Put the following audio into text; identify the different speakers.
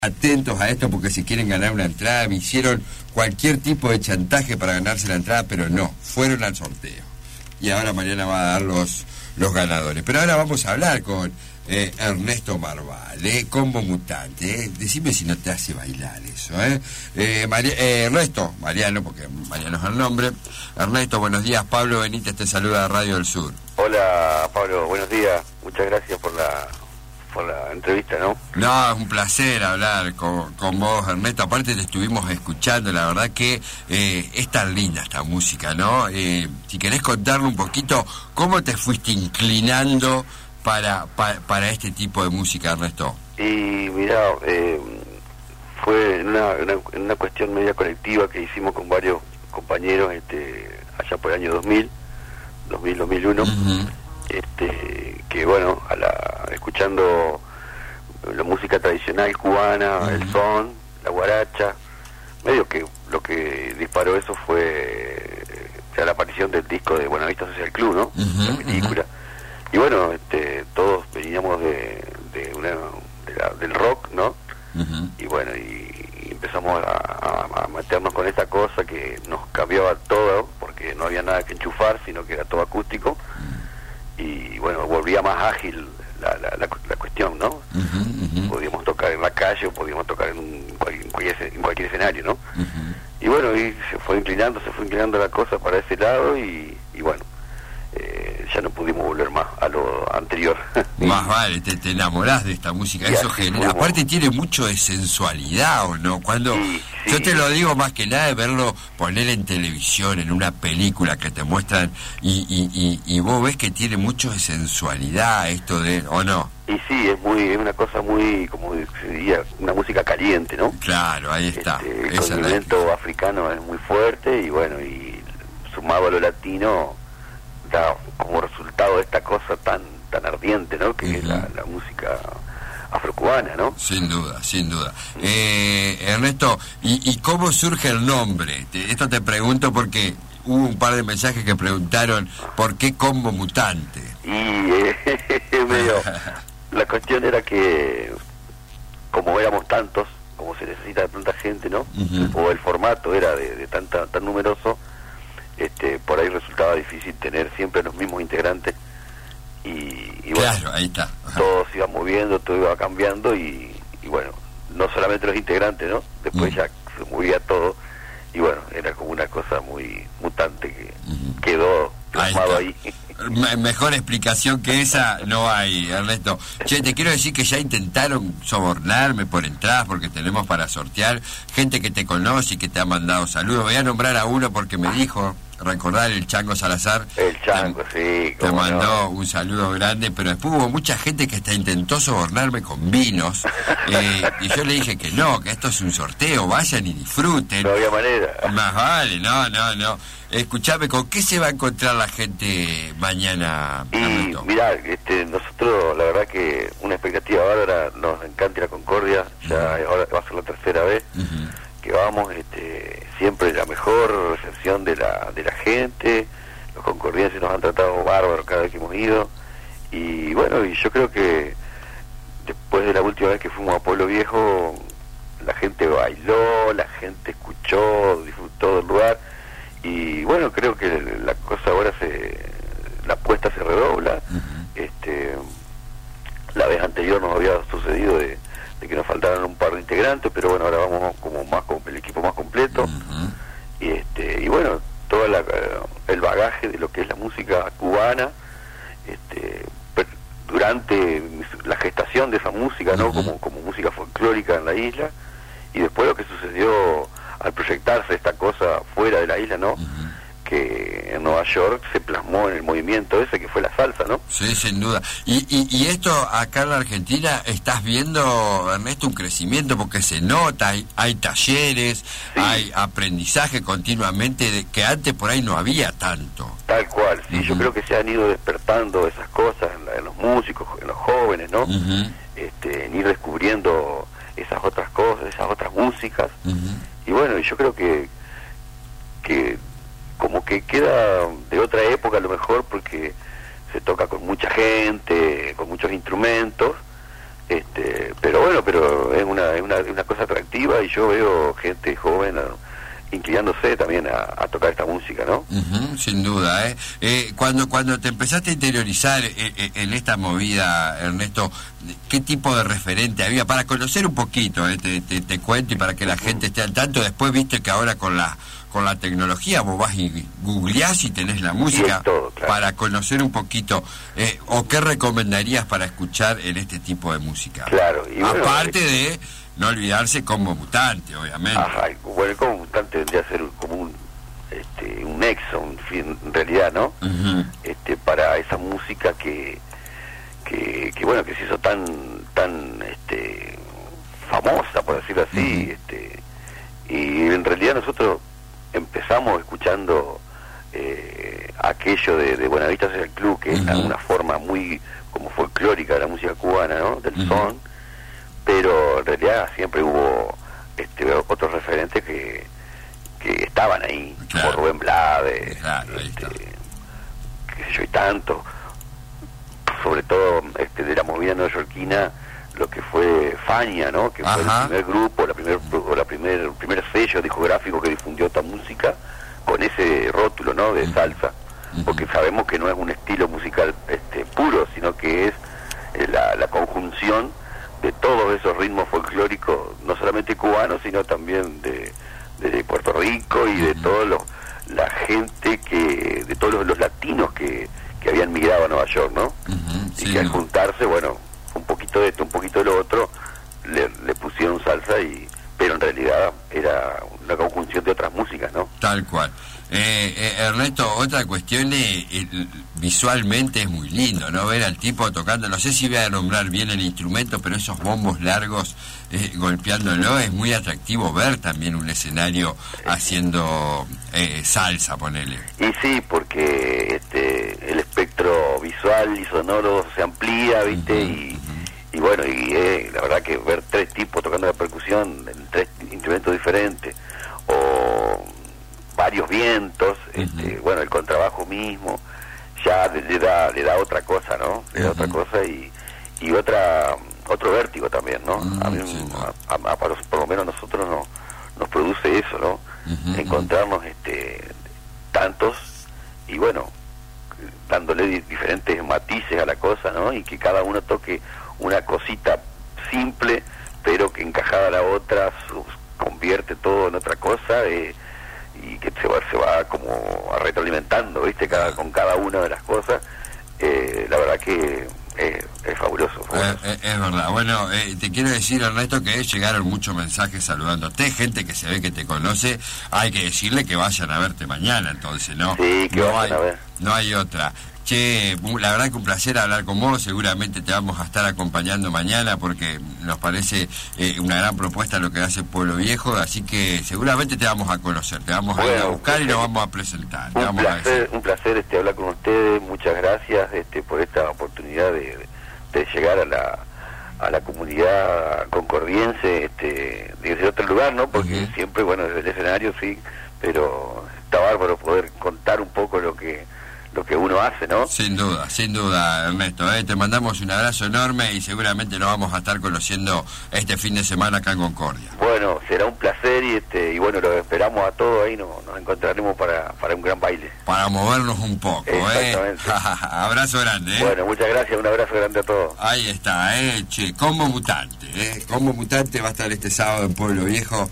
Speaker 1: atentos a esto porque si quieren ganar una entrada, me hicieron cualquier tipo de chantaje para ganarse la entrada, pero no, fueron al sorteo. Y ahora Mariana va a dar los ganadores. Pero ahora vamos a hablar con Ernesto Marval, Combo Mutante. Decime si no te hace bailar eso, Ernesto, Mariano, porque Mariano es el nombre. Ernesto, buenos días. Pablo Benítez te saluda de Radio del Sur.
Speaker 2: Hola, Pablo, buenos días. Muchas gracias por la entrevista, ¿no?
Speaker 1: No, es un placer hablar con vos, Ernesto. Aparte te estuvimos escuchando, la verdad que es tan linda esta música, ¿no? Si querés contarle un poquito, ¿cómo te fuiste inclinando para este tipo de música, Ernesto?
Speaker 2: Y mirá, fue una cuestión media colectiva que hicimos con varios compañeros allá por el año 2001. Uh-huh. Que bueno, escuchando la música tradicional cubana, uh-huh, el son, la guaracha, medio que lo que disparó eso fue la aparición del disco de Buenavista Social Club, ¿no? Uh-huh, la película. Uh-huh. Y bueno, todos veníamos del rock, ¿no? Uh-huh. Y bueno, y empezamos a meternos con esta cosa que nos cambiaba todo, porque no había nada que enchufar, sino que era todo acústico. Y bueno, volvía más ágil la cuestión, ¿no? Uh-huh, uh-huh. Podíamos tocar en la calle o podíamos tocar en cualquier escenario, ¿no? Uh-huh. Y bueno, y se fue inclinando la cosa para ese lado y bueno, ya no pudimos volver más a lo anterior.
Speaker 1: Más vale, te enamorás de esta música, eso genera, aparte tiene mucho de sensualidad, ¿o no? Cuando sí. Yo te lo digo más que nada de verlo, poner en televisión, en una película que te muestran y vos ves que tiene mucho de sensualidad esto de, ¿o no?
Speaker 2: Y sí, es una cosa muy, como se diría, una música caliente, ¿no?
Speaker 1: Claro, ahí está.
Speaker 2: El condimento africano es muy fuerte y bueno, y sumado a lo latino da como resultado de esta cosa tan ardiente, ¿no? Que uh-huh, es la música afrocubana, ¿no?
Speaker 1: Sin duda, sin duda. Ernesto, ¿y cómo surge el nombre? Esto te pregunto porque hubo un par de mensajes que preguntaron ¿por qué Combo Mutante?
Speaker 2: Y medio, la cuestión era que como éramos tantos, como se necesita de tanta gente, ¿no? Uh-huh. O el formato era de tan numeroso, por ahí resultaba difícil tener siempre los mismos integrantes y bueno,
Speaker 1: claro, ahí está. Ajá.
Speaker 2: Todo se iba moviendo, todo iba cambiando y bueno, no solamente los integrantes, ¿no? Después ya se movía todo y bueno, era como una cosa muy mutante que quedó plasmado ahí.
Speaker 1: Mejor explicación que esa no hay, Ernesto. Che, te quiero decir que ya intentaron sobornarme por entradas porque tenemos para sortear gente que te conoce y que te ha mandado saludos. Voy a nombrar a uno porque me dijo, recordar el Chango Salazar. El
Speaker 2: Chango, sí.
Speaker 1: Te mandó un saludo grande, pero después hubo mucha gente que hasta intentó sobornarme con vinos. Y yo le dije que no, que esto es un sorteo, vayan y disfruten.
Speaker 2: No había manera.
Speaker 1: Más vale, no. Escuchame, ¿con qué se va a encontrar la gente mañana?
Speaker 2: Y mirá, nosotros la verdad que una expectativa bárbara, nos encanta la Concordia, ya ahora va a ser la tercera vez que vamos, siempre la mejor recepción de la gente, los concordienses nos han tratado bárbaros cada vez que hemos ido, y bueno, y yo creo que después de la última vez que fuimos a Pueblo Viejo, la gente bailó, la gente escuchó, disfrutó del lugar, y bueno, creo que la cosa ahora la apuesta se redobla. Uh-huh. La vez anterior nos había sucedido de que nos faltaran un par de integrantes, pero bueno, ahora vamos como más con el equipo más completo. Uh-huh. Y bueno, todo el bagaje de lo que es la música cubana, durante la gestación de esa música, ¿no? Uh-huh. como música folclórica en la isla, y después lo que sucedió al proyectarse esta cosa fuera de la isla, ¿no? Uh-huh. Que en Nueva York se plasmó en el movimiento ese que fue la salsa, ¿no?
Speaker 1: Sí, sin duda. Y esto acá en la Argentina, ¿estás viendo, Ernesto, un crecimiento? Porque se nota, hay talleres, sí, hay aprendizaje continuamente, que antes por ahí no había tanto.
Speaker 2: Tal cual, sí, uh-huh, yo creo que se han ido despertando esas cosas en los músicos, en los jóvenes, ¿no? Uh-huh. En ir descubriendo esas otras cosas, esas otras músicas. Uh-huh. Y bueno, y yo creo que como que queda de otra época a lo mejor porque se toca con mucha gente, con muchos instrumentos, Pero bueno, pero es una cosa atractiva, y yo veo gente joven inclinándose también a tocar esta música, ¿no?
Speaker 1: Sin duda, cuando te empezaste a interiorizar en esta movida, Ernesto, ¿qué tipo de referente había? Para conocer un poquito, te cuento, y para que la gente esté al tanto. Después viste que ahora con la tecnología vos vas y googleás y tenés la música,
Speaker 2: todo, claro,
Speaker 1: para conocer un poquito, o qué recomendarías para escuchar en este tipo de música.
Speaker 2: Claro, y bueno,
Speaker 1: aparte de no olvidarse Combo Mutante, obviamente.
Speaker 2: Ajá, bueno, el Combo Mutante vendría a ser como un nexo, en realidad, ¿no? Para esa música que bueno, que se hizo tan famosa, por decirlo así. Y en realidad nosotros empezamos escuchando aquello de Buenavista Social Club, que es una forma muy como folclórica de la música cubana, ¿no? Del son. Pero en realidad siempre hubo otros referentes que estaban ahí, claro, como Rubén Blades,
Speaker 1: claro,
Speaker 2: qué sé yo, y tanto, sobre todo de la movida neoyorquina, lo que fue Fania, ¿no? Que fue el primer grupo, el primer sello discográfico que difundió esta música con ese rótulo, ¿no? De salsa, porque sabemos que no es un estilo musical puro, sino que es la conjunción de todos esos ritmos folclóricos, no solamente cubanos, sino también de Puerto Rico, y de toda la gente de todos los latinos que habían migrado a Nueva York, ¿no? Y que al juntarse, bueno, un poquito de esto, un poquito de lo otro, le pusieron salsa, pero en realidad era una conjunción de otras músicas, ¿no?
Speaker 1: Tal cual. Ernesto, otra cuestión, visualmente es muy lindo, ¿no? Ver al tipo tocando, no sé si voy a nombrar bien el instrumento, pero esos bombos largos golpeándolo, es muy atractivo ver también un escenario haciendo salsa, ponele.
Speaker 2: Y sí, porque el espectro visual y sonoro se amplía, ¿viste? Y bueno, la verdad que ver tres tipos tocando la percusión en tres instrumentos diferentes, o varios vientos, bueno, el contrabajo mismo, ya le da otra cosa, ¿no? Le da otra cosa y otro vértigo también, ¿no? A mí, por lo menos nosotros nos produce eso, ¿no? Encontrarnos tantos, y bueno, dándole diferentes matices a la cosa, ¿no? Y que cada uno toque una cosita simple, pero que encajada a la otra convierte todo en otra cosa, y que se va como retroalimentando, ¿viste? Con cada una de las cosas. La verdad que es fabuloso.
Speaker 1: Es verdad. Bueno, te quiero decir, Ernesto, que llegaron muchos mensajes saludándote, gente que se ve que te conoce. Hay que decirle que vayan a verte mañana, entonces, ¿no?
Speaker 2: Sí, que vayan a ver.
Speaker 1: No hay otra. Che, la verdad que un placer hablar con vos. Seguramente te vamos a estar acompañando mañana, porque nos parece una gran propuesta lo que hace Pueblo Viejo, así que seguramente te vamos a conocer, te vamos a ir a buscar y nos vamos a presentar.
Speaker 2: Un placer hablar con ustedes. Muchas gracias por esta oportunidad de llegar a la comunidad concordiense, desde otro lugar, ¿no? Porque siempre, bueno, desde el escenario sí, pero está bárbaro poder contar un poco lo que uno hace, ¿no? Sin
Speaker 1: duda, Ernesto. Te mandamos un abrazo enorme, y seguramente nos vamos a estar conociendo este fin de semana acá en Concordia.
Speaker 2: Bueno, será un placer, y bueno, los esperamos a todos ahí, nos encontraremos para un gran baile.
Speaker 1: Para movernos un poco,
Speaker 2: Exactamente.
Speaker 1: Abrazo grande,
Speaker 2: Bueno, muchas gracias, un abrazo grande a todos.
Speaker 1: Ahí está, Combo Mutante, Combo Mutante va a estar este sábado en Pueblo Viejo.